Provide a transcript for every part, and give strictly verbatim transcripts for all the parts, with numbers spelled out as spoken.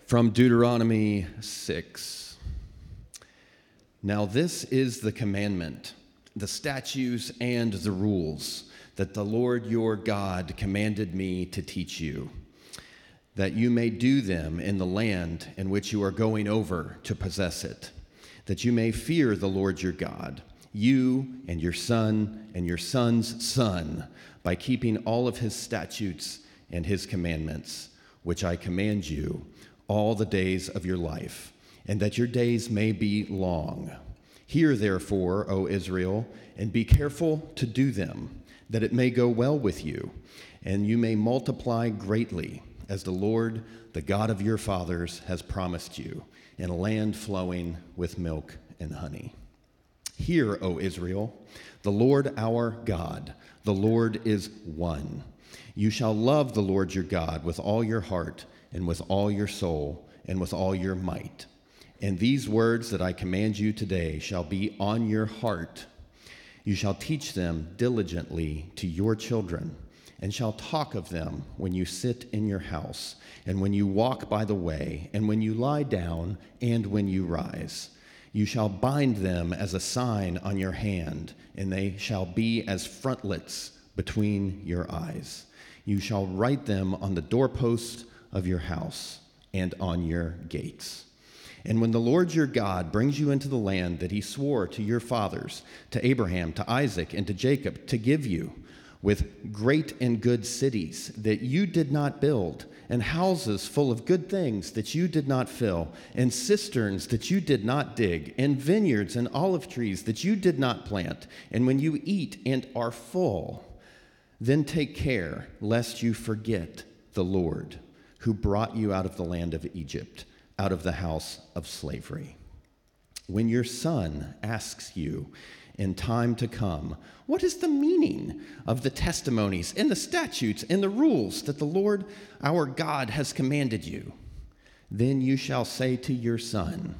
From Deuteronomy six. Now this is the commandment, the statutes and the rules that the Lord your God commanded me to teach you, that you may do them in the land in which you are going over to possess it, that you may fear the Lord your God, you and your son and your son's son, by keeping all of his statutes and his commandments, which I command you all the days of your life, and that your days may be long. Hear therefore, O Israel, and be careful to do them, that it may go well with you, and you may multiply greatly, as the Lord, the God of your fathers, has promised you, in a land flowing with milk and honey. Hear, O Israel, the Lord our God, the Lord is one. You shall love the Lord your God with all your heart, and with all your soul, and with all your might. And these words that I command you today shall be on your heart. You shall teach them diligently to your children, and shall talk of them when you sit in your house, and when you walk by the way, and when you lie down, and when you rise. You shall bind them as a sign on your hand, and they shall be as frontlets between your eyes. You shall write them on the doorposts of your house and on your gates. And when the Lord your God brings you into the land that he swore to your fathers, to Abraham, to Isaac, and to Jacob, to give you, with great and good cities that you did not build, and houses full of good things that you did not fill, and cisterns that you did not dig, and vineyards and olive trees that you did not plant, and when you eat and are full, then take care lest you forget the Lord, who brought you out of the land of Egypt, out of the house of slavery. When your son asks you in time to come, what is the meaning of the testimonies and the statutes and the rules that the Lord our God has commanded you? Then you shall say to your son,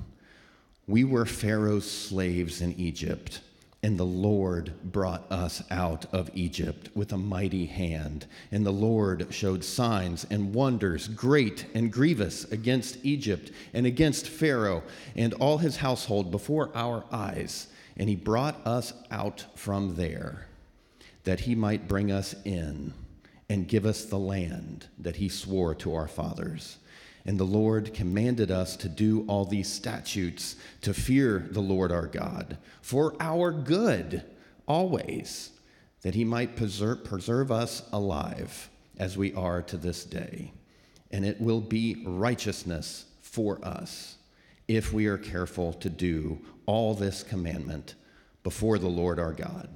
we were Pharaoh's slaves in Egypt, and the Lord brought us out of Egypt with a mighty hand. And the Lord showed signs and wonders, great and grievous, against Egypt and against Pharaoh and all his household before our eyes. And he brought us out from there, that he might bring us in and give us the land that he swore to our fathers. And the Lord commanded us to do all these statutes, to fear the Lord our God, for our good always, that he might preserve, preserve us alive as we are to this day. And it will be righteousness for us if we are careful to do all this commandment before the Lord our God,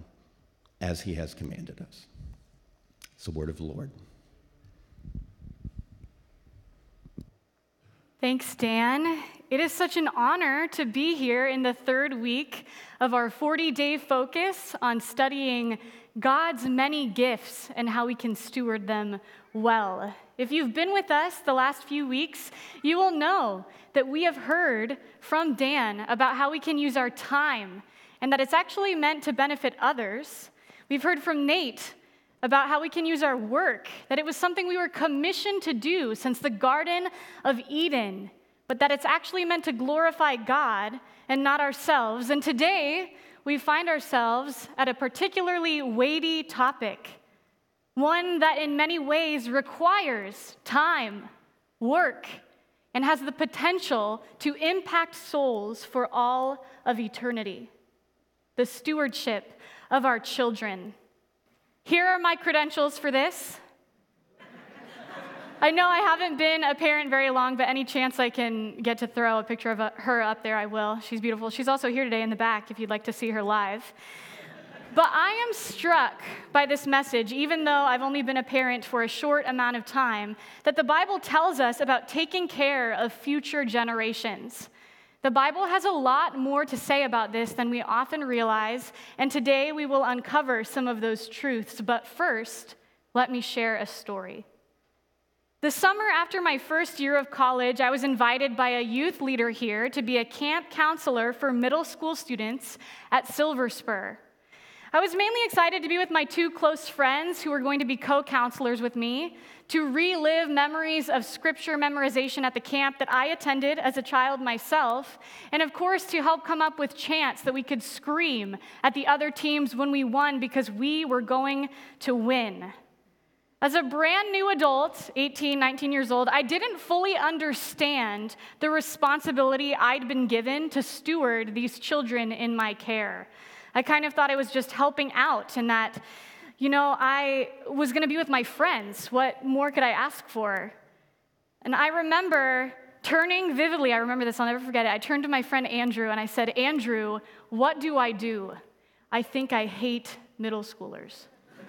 as he has commanded us. It's the word of the Lord. Thanks, Dan. It is such an honor to be here in the third week of our forty-day focus on studying God's many gifts and how we can steward them well. If you've been with us the last few weeks, you will know that we have heard from Dan about how we can use our time and that it's actually meant to benefit others. We've heard from Nate about how we can use our work, that it was something we were commissioned to do since the Garden of Eden, but that it's actually meant to glorify God and not ourselves. And today, we find ourselves at a particularly weighty topic, one that in many ways requires time, work, and has the potential to impact souls for all of eternity: the stewardship of our children. Here are my credentials for this. I know I haven't been a parent very long, but any chance I can get to throw a picture of her up there, I will. She's beautiful. She's also here today in the back if you'd like to see her live. But I am struck by this message, even though I've only been a parent for a short amount of time, that the Bible tells us about taking care of future generations. The Bible has a lot more to say about this than we often realize, and today we will uncover some of those truths. But first, let me share a story. The summer after my first year of college, I was invited by a youth leader here to be a camp counselor for middle school students at Silver Spur. I was mainly excited to be with my two close friends who were going to be co-counselors with me, to relive memories of scripture memorization at the camp that I attended as a child myself, and of course to help come up with chants that we could scream at the other teams when we won because we were going to win. As a brand new adult, eighteen, nineteen years old, I didn't fully understand the responsibility I'd been given to steward these children in my care. I kind of thought I was just helping out and that, you know, I was going to be with my friends. What more could I ask for? And I remember turning vividly, I remember this, I'll never forget it. I turned to my friend Andrew and I said, Andrew, what do I do? I think I hate middle schoolers.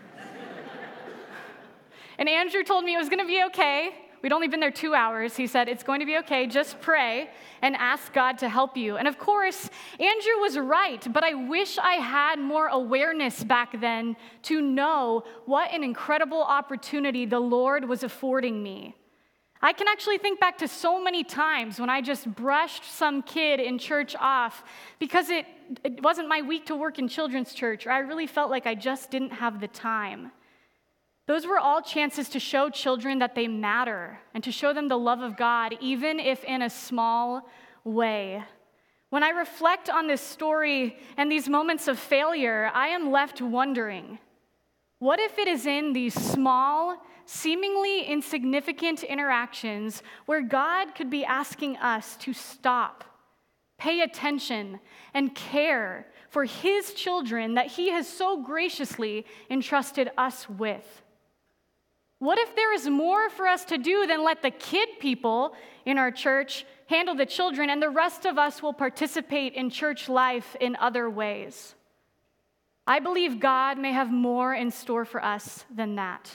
And Andrew told me it was going to be okay. We'd only been there two hours. He said, it's going to be okay. Just pray and ask God to help you. And of course, Andrew was right, but I wish I had more awareness back then to know what an incredible opportunity the Lord was affording me. I can actually think back to so many times when I just brushed some kid in church off because it, it wasn't my week to work in children's church, or I really felt like I just didn't have the time. Those were all chances to show children that they matter and to show them the love of God, even if in a small way. When I reflect on this story and these moments of failure, I am left wondering, what if it is in these small, seemingly insignificant interactions where God could be asking us to stop, pay attention, and care for His children that He has so graciously entrusted us with? What if there is more for us to do than let the kid people in our church handle the children and the rest of us will participate in church life in other ways? I believe God may have more in store for us than that.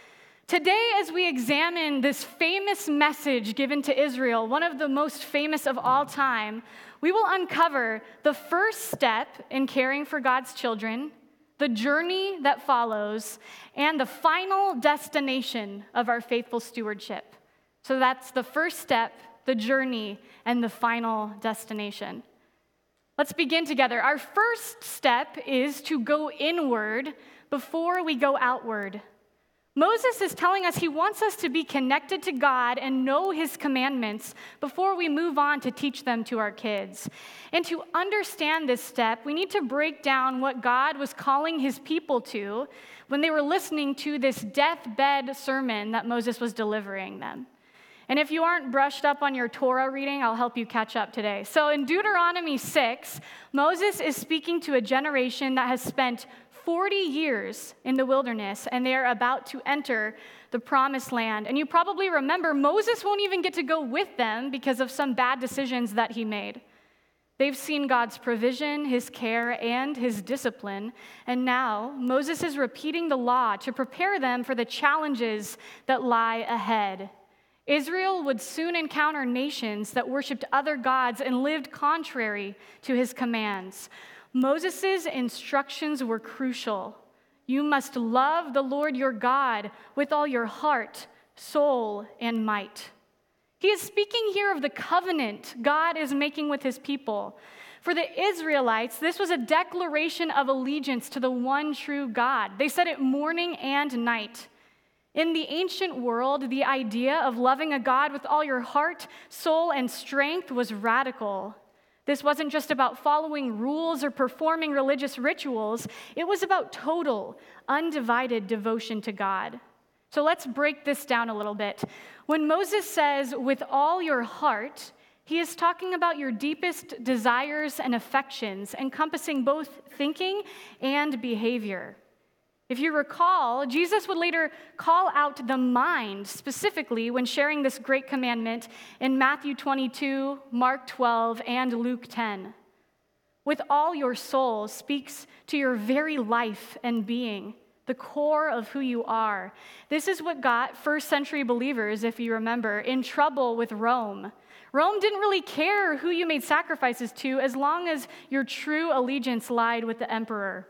Today, as we examine this famous message given to Israel, one of the most famous of all time, we will uncover the first step in caring for God's children, the journey that follows, and the final destination of our faithful stewardship. So that's the first step, the journey, and the final destination. Let's begin together. Our first step is to go inward before we go outward. Moses is telling us he wants us to be connected to God and know His commandments before we move on to teach them to our kids. And to understand this step, we need to break down what God was calling His people to when they were listening to this deathbed sermon that Moses was delivering them. And if you aren't brushed up on your Torah reading, I'll help you catch up today. So in Deuteronomy six, Moses is speaking to a generation that has spent forty years in the wilderness, and they are about to enter the promised land. And you probably remember Moses won't even get to go with them because of some bad decisions that he made. They've seen God's provision, His care, and His discipline, and now Moses is repeating the law to prepare them for the challenges that lie ahead. Israel would soon encounter nations that worshiped other gods and lived contrary to His commands. Moses' instructions were crucial. You must love the Lord your God with all your heart, soul, and might. He is speaking here of the covenant God is making with His people. For the Israelites, this was a declaration of allegiance to the one true God. They said it morning and night. In the ancient world, the idea of loving a God with all your heart, soul, and strength was radical. This wasn't just about following rules or performing religious rituals. It was about total, undivided devotion to God. So let's break this down a little bit. When Moses says, with all your heart, he is talking about your deepest desires and affections, encompassing both thinking and behavior. If you recall, Jesus would later call out the mind specifically when sharing this great commandment in Matthew twenty-two, Mark twelve, and Luke ten. With all your soul speaks to your very life and being, the core of who you are. This is what got first century believers, if you remember, in trouble with Rome. Rome didn't really care who you made sacrifices to as long as your true allegiance lied with the emperor.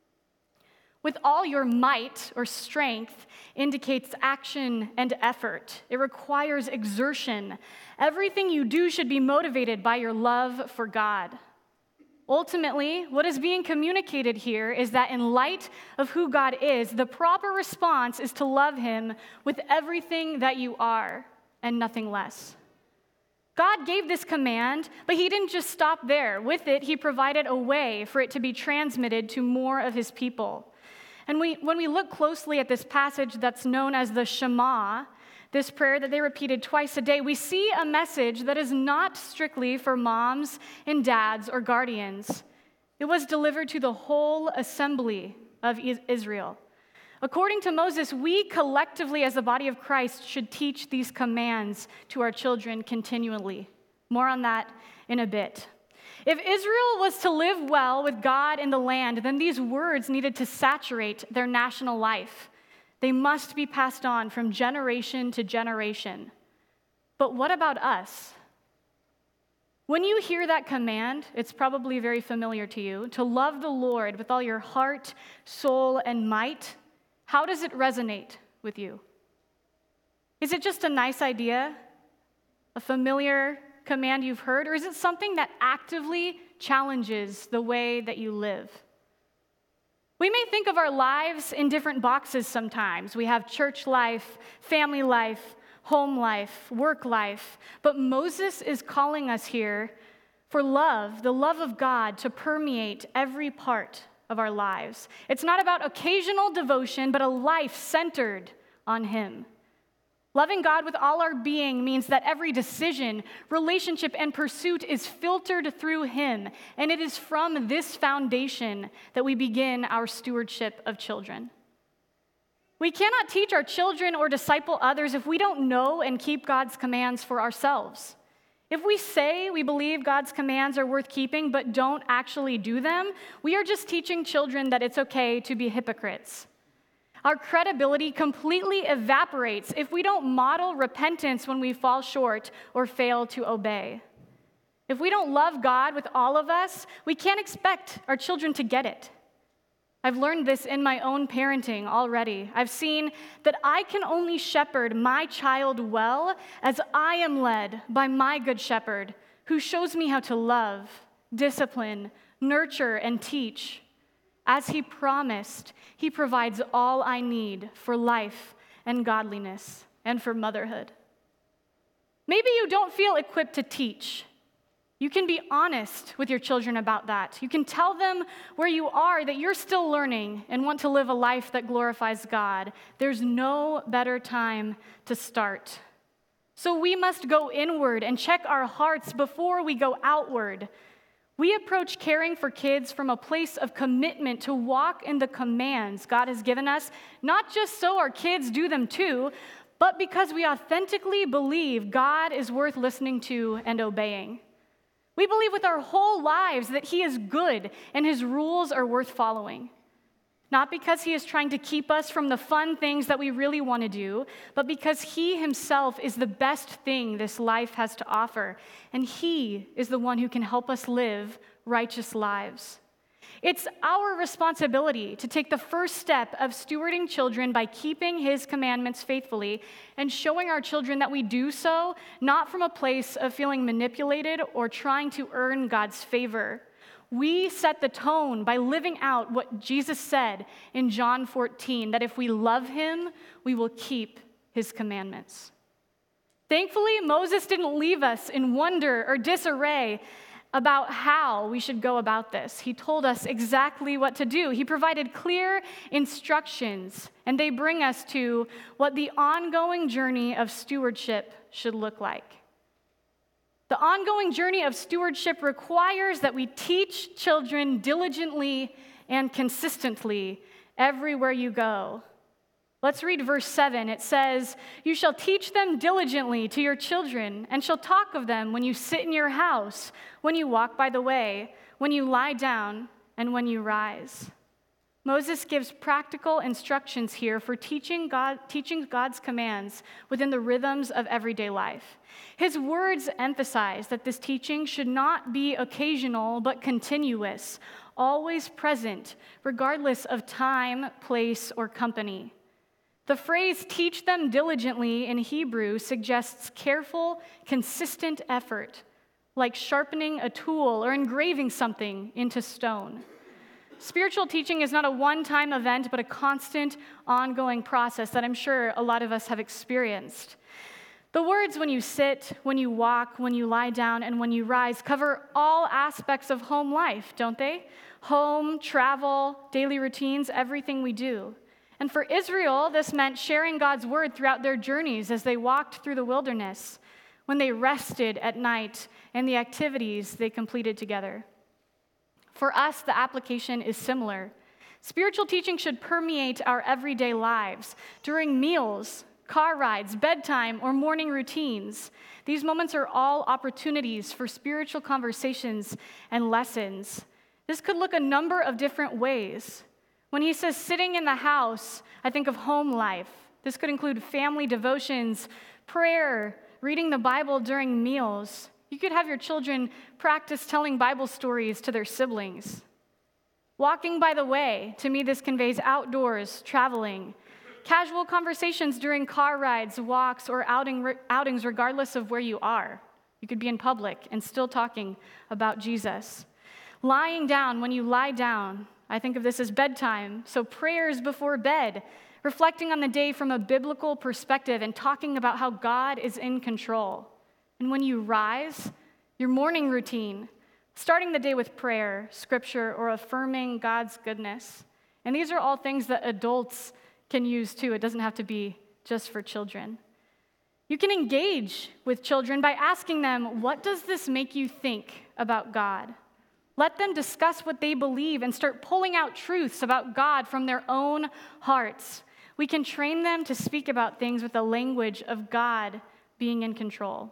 With all your might or strength indicates action and effort. It requires exertion. Everything you do should be motivated by your love for God. Ultimately, what is being communicated here is that in light of who God is, the proper response is to love him with everything that you are and nothing less. God gave this command, but he didn't just stop there. With it, he provided a way for it to be transmitted to more of his people. And we, when we look closely at this passage that's known as the Shema, this prayer that they repeated twice a day, we see a message that is not strictly for moms and dads or guardians. It was delivered to the whole assembly of Israel. According to Moses, we collectively as the body of Christ should teach these commands to our children continually. More on that in a bit. If Israel was to live well with God in the land, then these words needed to saturate their national life. They must be passed on from generation to generation. But what about us? When you hear that command, it's probably very familiar to you, to love the Lord with all your heart, soul, and might. How does it resonate with you? Is it just a nice idea, a familiar command you've heard, or is it something that actively challenges the way that you live? We may think of our lives in different boxes sometimes. We have church life, family life, home life, work life. But Moses is calling us here for love, the love of God, to permeate every part of our lives. It's not about occasional devotion, but a life centered on him. Loving God with all our being means that every decision, relationship, and pursuit is filtered through him, and it is from this foundation that we begin our stewardship of children. We cannot teach our children or disciple others if we don't know and keep God's commands for ourselves. If we say we believe God's commands are worth keeping but don't actually do them, we are just teaching children that it's okay to be hypocrites. Our credibility completely evaporates if we don't model repentance when we fall short or fail to obey. If we don't love God with all of us, we can't expect our children to get it. I've learned this in my own parenting already. I've seen that I can only shepherd my child well as I am led by my good shepherd, who shows me how to love, discipline, nurture, and teach. As he promised, he provides all I need for life and godliness and for motherhood. Maybe you don't feel equipped to teach. You can be honest with your children about that. You can tell them where you are that you're still learning and want to live a life that glorifies God. There's no better time to start. So we must go inward and check our hearts before we go outward. We approach caring for kids from a place of commitment to walk in the commands God has given us, not just so our kids do them too, but because we authentically believe God is worth listening to and obeying. We believe with our whole lives that he is good and his rules are worth following. Not because he is trying to keep us from the fun things that we really want to do, but because he himself is the best thing this life has to offer, and he is the one who can help us live righteous lives. It's our responsibility to take the first step of stewarding children by keeping his commandments faithfully and showing our children that we do so not from a place of feeling manipulated or trying to earn God's favor. We set the tone by living out what Jesus said in John fourteen, that if we love him, we will keep his commandments. Thankfully, Moses didn't leave us in wonder or disarray about how we should go about this. He told us exactly what to do. He provided clear instructions, and they bring us to what the ongoing journey of stewardship should look like. The ongoing journey of stewardship requires that we teach children diligently and consistently everywhere you go. Let's read verse seven. It says, "You shall teach them diligently to your children, and shall talk of them when you sit in your house, when you walk by the way, when you lie down, and when you rise." Moses gives practical instructions here for teaching God, teaching God's commands within the rhythms of everyday life. His words emphasize that this teaching should not be occasional but continuous, always present, regardless of time, place, or company. The phrase "teach them diligently" in Hebrew suggests careful, consistent effort, like sharpening a tool or engraving something into stone. Spiritual teaching is not a one-time event, but a constant, ongoing process that I'm sure a lot of us have experienced. The words when you sit, when you walk, when you lie down, and when you rise cover all aspects of home life, don't they? Home, travel, daily routines, everything we do. And for Israel, this meant sharing God's word throughout their journeys as they walked through the wilderness, when they rested at night, and the activities they completed together. For us, the application is similar. Spiritual teaching should permeate our everyday lives during meals, car rides, bedtime, or morning routines. These moments are all opportunities for spiritual conversations and lessons. This could look a number of different ways. When he says sitting in the house, I think of home life. This could include family devotions, prayer, reading the Bible during meals. You could have your children practice telling Bible stories to their siblings. Walking by the way, to me, this conveys outdoors, traveling. Casual conversations during car rides, walks, or outing, outings, regardless of where you are. You could be in public and still talking about Jesus. Lying down, when you lie down, I think of this as bedtime, so prayers before bed, reflecting on the day from a biblical perspective and talking about how God is in control. And when you rise, your morning routine, starting the day with prayer, scripture, or affirming God's goodness. And these are all things that adults can use too. It doesn't have to be just for children. You can engage with children by asking them, what does this make you think about God? Let them discuss what they believe and start pulling out truths about God from their own hearts. We can train them to speak about things with the language of God being in control.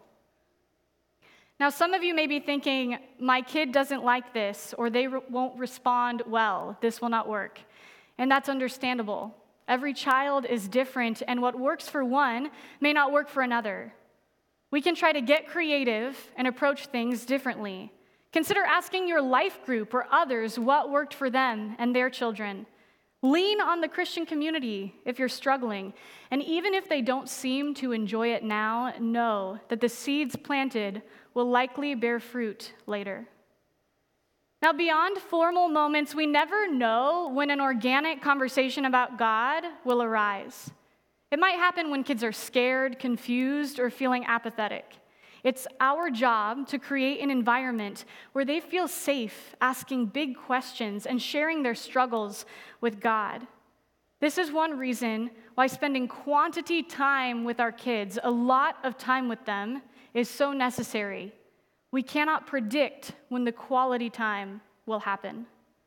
Now, some of you may be thinking, my kid doesn't like this, or they re- won't respond well. This will not work. And that's understandable. Every child is different, and what works for one may not work for another. We can try to get creative and approach things differently. Consider asking your life group or others what worked for them and their children. Lean on the Christian community if you're struggling. And even if they don't seem to enjoy it now, know that the seeds planted will likely bear fruit later. Now, beyond formal moments, we never know when an organic conversation about God will arise. It might happen when kids are scared, confused, or feeling apathetic. It's our job to create an environment where they feel safe asking big questions and sharing their struggles with God. This is one reason why spending quantity time with our kids, a lot of time with them, is so necessary. We cannot predict when the quality time will happen.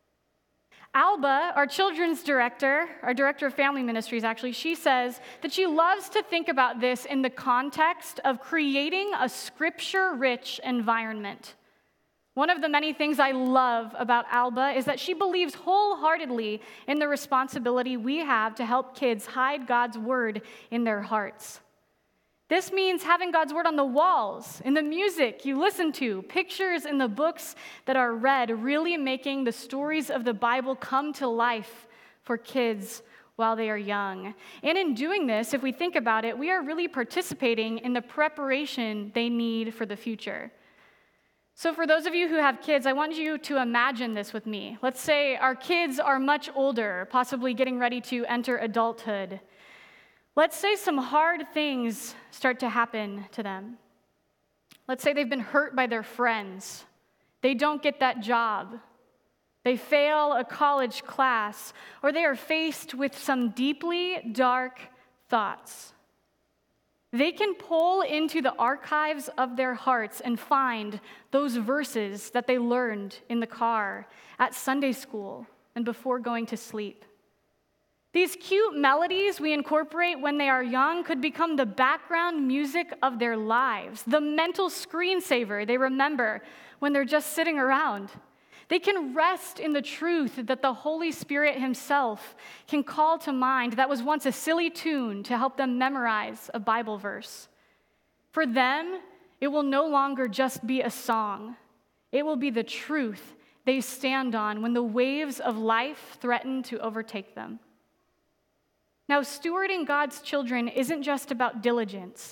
Alba, our children's director, our director of family ministries actually, she says that she loves to think about this in the context of creating a scripture-rich environment. One of the many things I love about Alba is that she believes wholeheartedly in the responsibility we have to help kids hide God's word in their hearts. This means having God's word on the walls, in the music you listen to, pictures in the books that are read, really making the stories of the Bible come to life for kids while they are young. And in doing this, if we think about it, we are really participating in the preparation they need for the future. So for those of you who have kids, I want you to imagine this with me. Let's say our kids are much older, possibly getting ready to enter adulthood. Let's say some hard things start to happen to them. Let's say they've been hurt by their friends. They don't get that job. They fail a college class, or they are faced with some deeply dark thoughts. They can pull into the archives of their hearts and find those verses that they learned in the car, at Sunday school, and before going to sleep. These cute melodies we incorporate when they are young could become the background music of their lives, the mental screensaver they remember when they're just sitting around. They can rest in the truth that the Holy Spirit himself can call to mind that was once a silly tune to help them memorize a Bible verse. For them, it will no longer just be a song. It will be the truth they stand on when the waves of life threaten to overtake them. Now, stewarding God's children isn't just about diligence.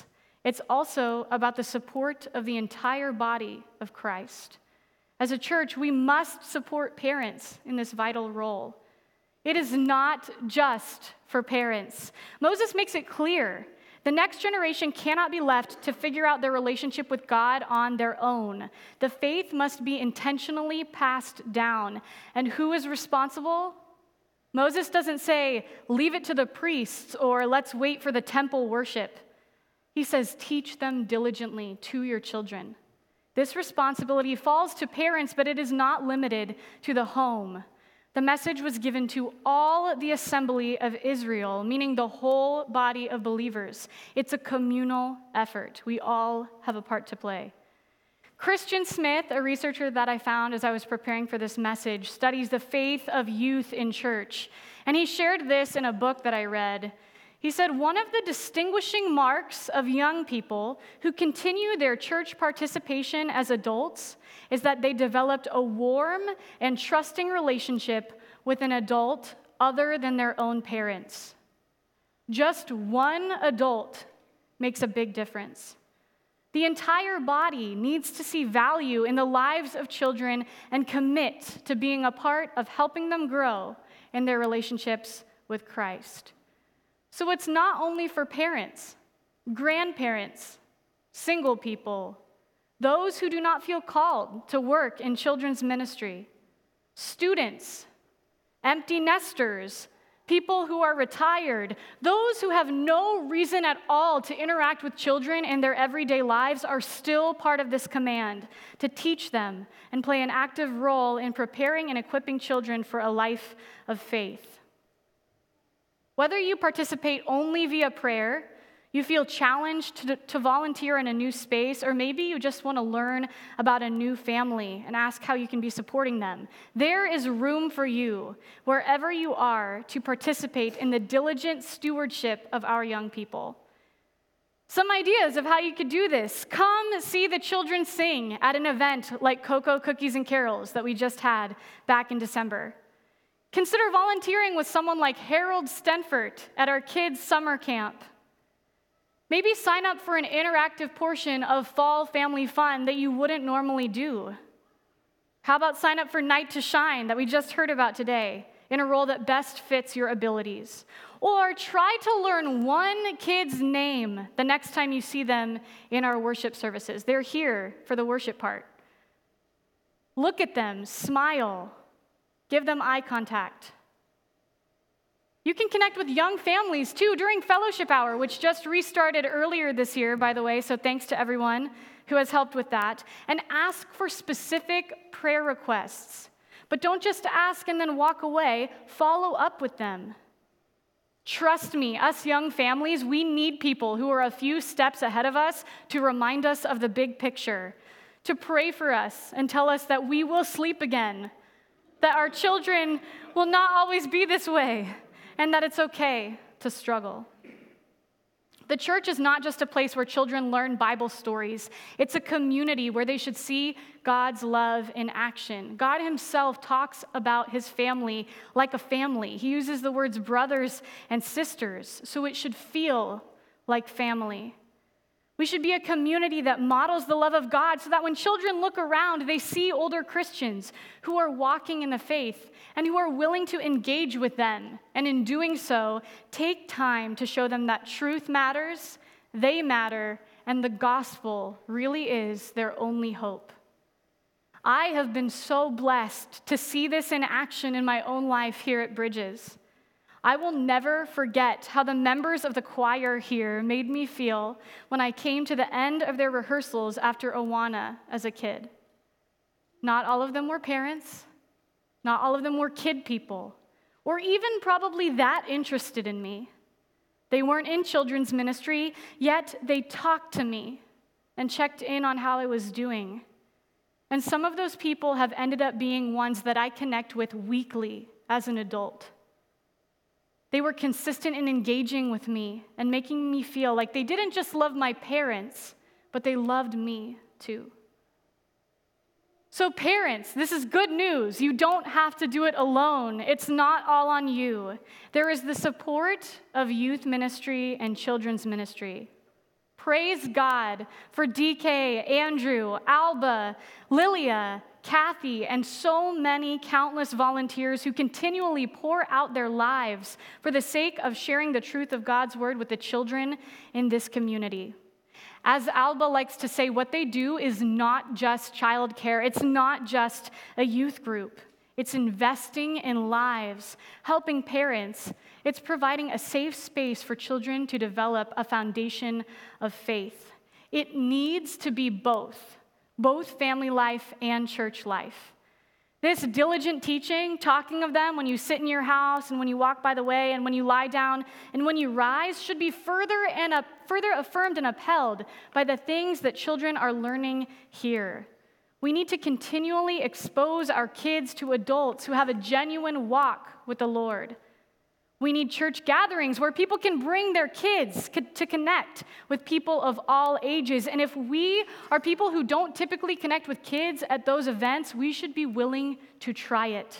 It's also about the support of the entire body of Christ. As a church, we must support parents in this vital role. It is not just for parents. Moses makes it clear the next generation cannot be left to figure out their relationship with God on their own. The faith must be intentionally passed down. And who is responsible? Moses doesn't say, leave it to the priests or let's wait for the temple worship. He says, teach them diligently to your children. This responsibility falls to parents, but it is not limited to the home. The message was given to all the assembly of Israel, meaning the whole body of believers. It's a communal effort. We all have a part to play. Christian Smith, a researcher that I found as I was preparing for this message, studies the faith of youth in church. And he shared this in a book that I read. He said, one of the distinguishing marks of young people who continue their church participation as adults is that they developed a warm and trusting relationship with an adult other than their own parents. Just one adult makes a big difference. The entire body needs to see value in the lives of children and commit to being a part of helping them grow in their relationships with Christ. So it's not only for parents, grandparents, single people, those who do not feel called to work in children's ministry, students, empty nesters, people who are retired, those who have no reason at all to interact with children in their everyday lives are still part of this command to teach them and play an active role in preparing and equipping children for a life of faith. Whether you participate only via prayer, you feel challenged to, to volunteer in a new space, or maybe you just want to learn about a new family and ask how you can be supporting them, there is room for you, wherever you are, to participate in the diligent stewardship of our young people. Some ideas of how you could do this. Come see the children sing at an event like Cocoa Cookies and Carols that we just had back in December. Consider volunteering with someone like Harold Stenfert at our kids' summer camp. Maybe sign up for an interactive portion of Fall Family Fun that you wouldn't normally do. How about sign up for Night to Shine that we just heard about today in a role that best fits your abilities? Or try to learn one kid's name the next time you see them in our worship services. They're here for the worship part. Look at them, smile, give them eye contact. You can connect with young families, too, during Fellowship Hour, which just restarted earlier this year, by the way, so thanks to everyone who has helped with that, and ask for specific prayer requests. But don't just ask and then walk away. Follow up with them. Trust me, us young families, we need people who are a few steps ahead of us to remind us of the big picture, to pray for us and tell us that we will sleep again, that our children will not always be this way, and that it's okay to struggle. The church is not just a place where children learn Bible stories. It's a community where they should see God's love in action. God himself talks about his family like a family. He uses the words brothers and sisters, so it should feel like family. We should be a community that models the love of God so that when children look around, they see older Christians who are walking in the faith and who are willing to engage with them. And in doing so, take time to show them that truth matters, they matter, and the gospel really is their only hope. I have been so blessed to see this in action in my own life here at Bridges. I will never forget how the members of the choir here made me feel when I came to the end of their rehearsals after Awana as a kid. Not all of them were parents. Not all of them were kid people, or even probably that interested in me. They weren't in children's ministry, yet they talked to me and checked in on how I was doing. And some of those people have ended up being ones that I connect with weekly as an adult. They were consistent in engaging with me and making me feel like they didn't just love my parents, but they loved me too. So parents, this is good news. You don't have to do it alone. It's not all on you. There is the support of youth ministry and children's ministry. Praise God for D K, Andrew, Alba, Lilia, Kathy, and so many countless volunteers who continually pour out their lives for the sake of sharing the truth of God's word with the children in this community. As Alba likes to say, what they do is not just childcare. It's not just a youth group. It's investing in lives, helping parents. It's providing a safe space for children to develop a foundation of faith. It needs to be both, both family life and church life. This diligent teaching, talking of them when you sit in your house and when you walk by the way and when you lie down and when you rise, should be further and up, further affirmed and upheld by the things that children are learning here. We need to continually expose our kids to adults who have a genuine walk with the Lord. We need church gatherings where people can bring their kids to connect with people of all ages. And if we are people who don't typically connect with kids at those events, we should be willing to try it.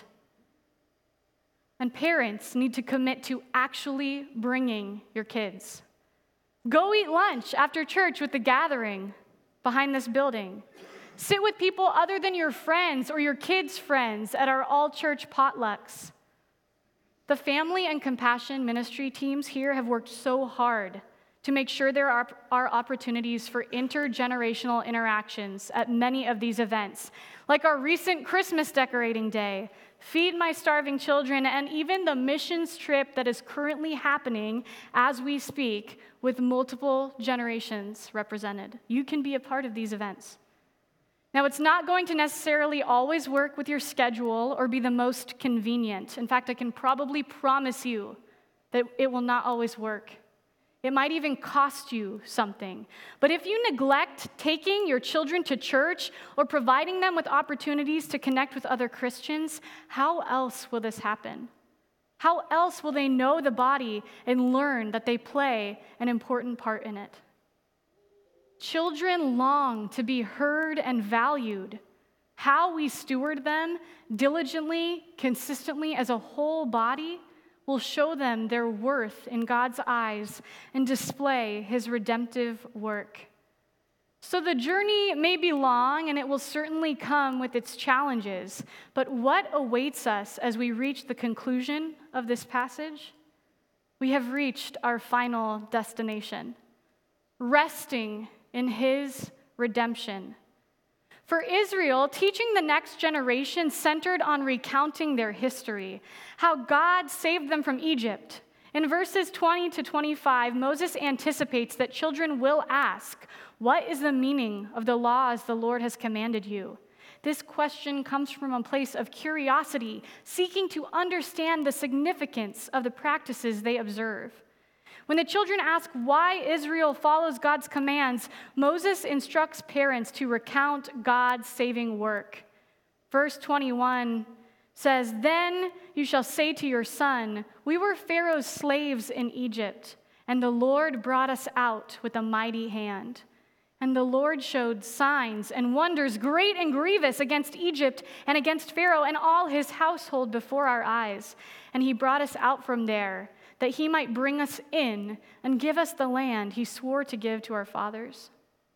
And parents need to commit to actually bringing your kids. Go eat lunch after church with the gathering behind this building. Sit with people other than your friends or your kids' friends at our all-church potlucks. The family and compassion ministry teams here have worked so hard to make sure there are, are opportunities for intergenerational interactions at many of these events, like our recent Christmas decorating day, Feed My Starving Children, and even the missions trip that is currently happening as we speak with multiple generations represented. You can be a part of these events. Now, it's not going to necessarily always work with your schedule or be the most convenient. In fact, I can probably promise you that it will not always work. It might even cost you something. But if you neglect taking your children to church or providing them with opportunities to connect with other Christians, how else will this happen? How else will they know the body and learn that they play an important part in it? Children long to be heard and valued. How we steward them diligently, consistently as a whole body will show them their worth in God's eyes and display his redemptive work. So the journey may be long and it will certainly come with its challenges, but what awaits us as we reach the conclusion of this passage? We have reached our final destination, resting in his redemption. For Israel, teaching the next generation centered on recounting their history, how God saved them from Egypt. In verses twenty to twenty-five, Moses anticipates that children will ask, "What is the meaning of the laws the Lord has commanded you?" This question comes from a place of curiosity, seeking to understand the significance of the practices they observe. When the children ask why Israel follows God's commands, Moses instructs parents to recount God's saving work. Verse twenty-one says, "Then you shall say to your son, 'We were Pharaoh's slaves in Egypt, and the Lord brought us out with a mighty hand. And the Lord showed signs and wonders great and grievous against Egypt and against Pharaoh and all his household before our eyes. And he brought us out from there, that he might bring us in and give us the land he swore to give to our fathers.'"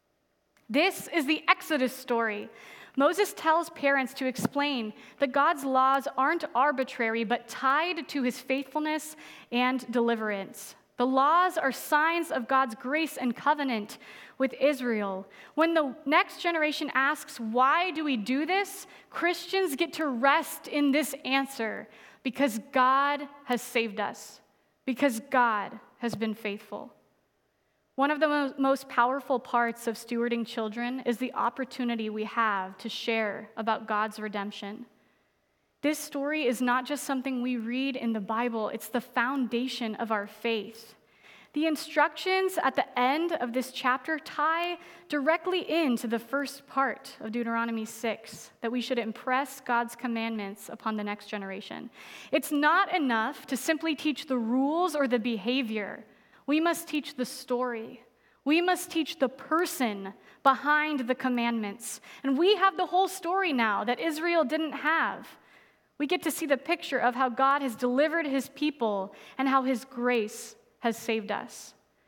This is the Exodus story. Moses tells parents to explain that God's laws aren't arbitrary, but tied to his faithfulness and deliverance. The laws are signs of God's grace and covenant with Israel. When the next generation asks, "Why do we do this?" Christians get to rest in this answer: because God has saved us. Because God has been faithful. One of the most powerful parts of stewarding children is the opportunity we have to share about God's redemption. This story is not just something we read in the Bible, it's the foundation of our faith. The instructions at the end of this chapter tie directly into the first part of Deuteronomy six, that we should impress God's commandments upon the next generation. It's not enough to simply teach the rules or the behavior. We must teach the story. We must teach the person behind the commandments. And we have the whole story now that Israel didn't have. We get to see the picture of how God has delivered his people and how his grace has saved us.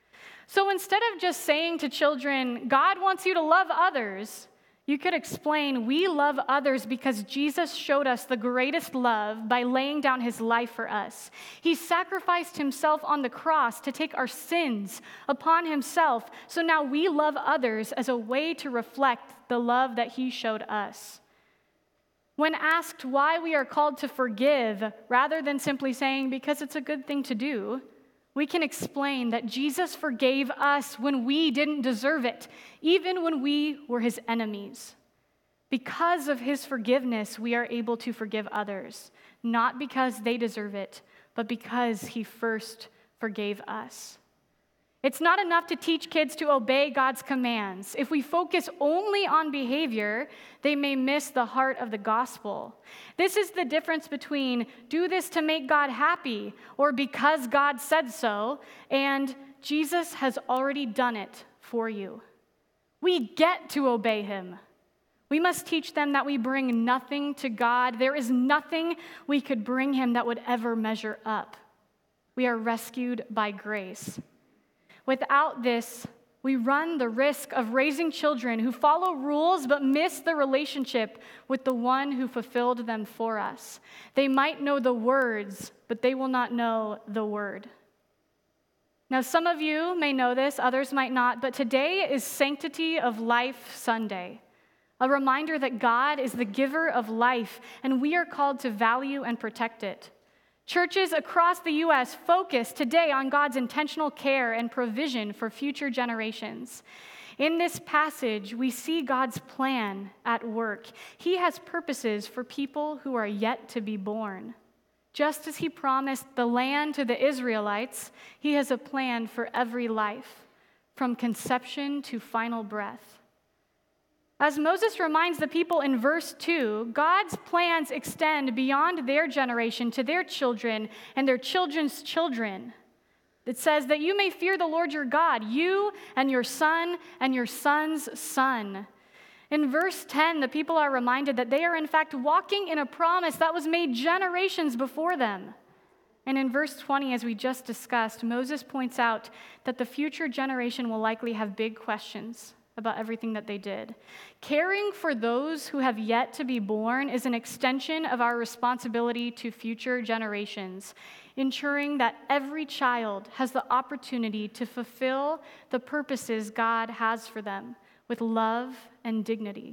So instead of just saying to children, God wants you to love others, you could explain, we love others because Jesus showed us the greatest love by laying down his life for us. He sacrificed himself on the cross to take our sins upon himself, so now we love others as a way to reflect the love that he showed us. When asked why we are called to forgive, rather than simply saying because it's a good thing to do, we can explain that Jesus forgave us when we didn't deserve it, even when we were his enemies. Because of his forgiveness, we are able to forgive others, not because they deserve it, but because he first forgave us. It's not enough to teach kids to obey God's commands. If we focus only on behavior, they may miss the heart of the gospel. This is the difference between do this to make God happy or because God said so, and Jesus has already done it for you. We get to obey him. We must teach them that we bring nothing to God. There is nothing we could bring him that would ever measure up. We are rescued by grace. Without this, we run the risk of raising children who follow rules but miss the relationship with the one who fulfilled them for us. They might know the words, but they will not know the word. Now, some of you may know this, others might not, but today is Sanctity of Life Sunday, a reminder that God is the giver of life, and we are called to value and protect it. Churches across the U S focus today on God's intentional care and provision for future generations. In this passage, we see God's plan at work. He has purposes for people who are yet to be born. Just as he promised the land to the Israelites, he has a plan for every life, from conception to final breath. As Moses reminds the people in verse two, God's plans extend beyond their generation to their children and their children's children. It says that you may fear the Lord your God, you and your son and your son's son. In verse ten, the people are reminded that they are in fact walking in a promise that was made generations before them. And in verse twenty, as we just discussed, Moses points out that the future generation will likely have big questions about everything that they did. Caring for those who have yet to be born is an extension of our responsibility to future generations, ensuring that every child has the opportunity to fulfill the purposes God has for them with love and dignity.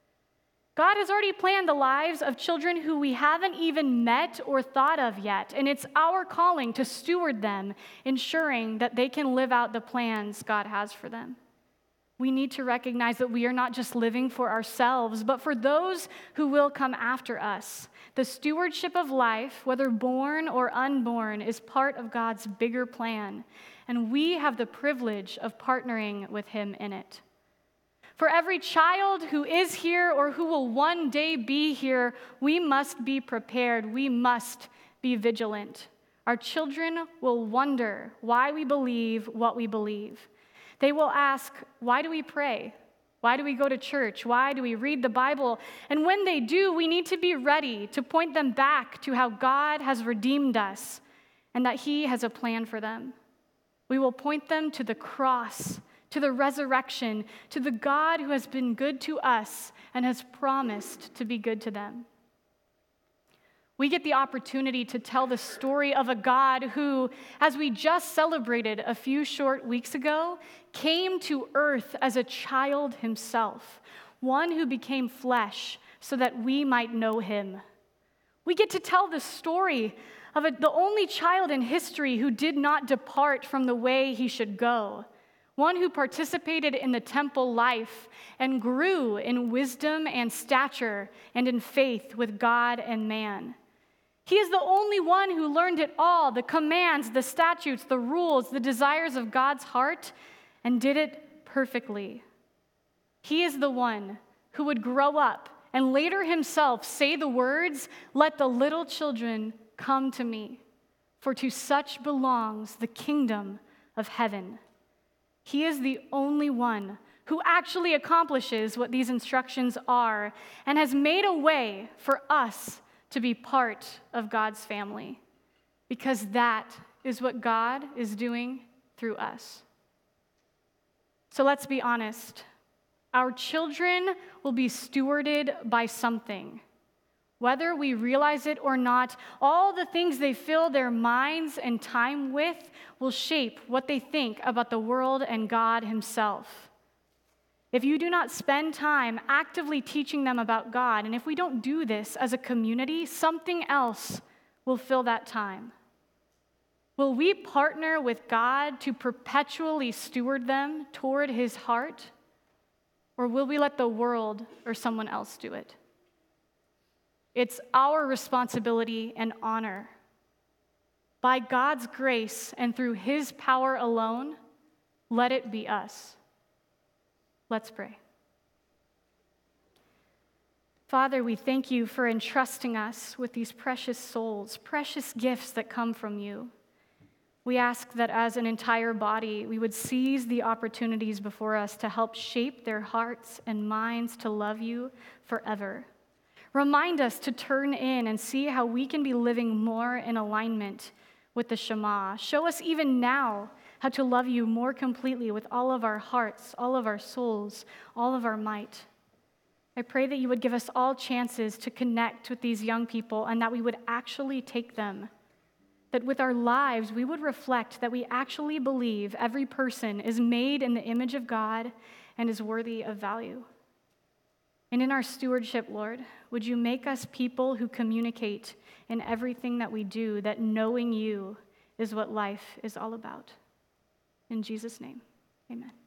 God has already planned the lives of children who we haven't even met or thought of yet, and it's our calling to steward them, ensuring that they can live out the plans God has for them. We need to recognize that we are not just living for ourselves, but for those who will come after us. The stewardship of life, whether born or unborn, is part of God's bigger plan, and we have the privilege of partnering with him in it. For every child who is here or who will one day be here, we must be prepared. We must be vigilant. Our children will wonder why we believe what we believe. They will ask, why do we pray? Why do we go to church? Why do we read the Bible? And when they do, we need to be ready to point them back to how God has redeemed us and that he has a plan for them. We will point them to the cross, to the resurrection, to the God who has been good to us and has promised to be good to them. We get the opportunity to tell the story of a God who, as we just celebrated a few short weeks ago, came to earth as a child himself, one who became flesh so that we might know him. We get to tell the story of a, the only child in history who did not depart from the way he should go, one who participated in the temple life and grew in wisdom and stature and in faith with God and man. He is the only one who learned it all, the commands, the statutes, the rules, the desires of God's heart, and did it perfectly. He is the one who would grow up and later himself say the words, "Let the little children come to me, for to such belongs the kingdom of heaven." He is the only one who actually accomplishes what these instructions are and has made a way for us to be part of God's family, because that is what God is doing through us. So let's be honest. Our children will be stewarded by something. Whether we realize it or not, all the things they fill their minds and time with will shape what they think about the world and God Himself. If you do not spend time actively teaching them about God, and if we don't do this as a community, something else will fill that time. Will we partner with God to perpetually steward them toward His heart, or will we let the world or someone else do it? It's our responsibility and honor. By God's grace and through His power alone, let it be us. Let's pray. Father, we thank You for entrusting us with these precious souls, precious gifts that come from You. We ask that as an entire body, we would seize the opportunities before us to help shape their hearts and minds to love You forever. Remind us to turn in and see how we can be living more in alignment with the Shema. Show us even now how to love You more completely with all of our hearts, all of our souls, all of our might. I pray that You would give us all chances to connect with these young people and that we would actually take them. That with our lives, we would reflect that we actually believe every person is made in the image of God and is worthy of value. And in our stewardship, Lord, would You make us people who communicate in everything that we do, that knowing You is what life is all about. In Jesus' name, amen.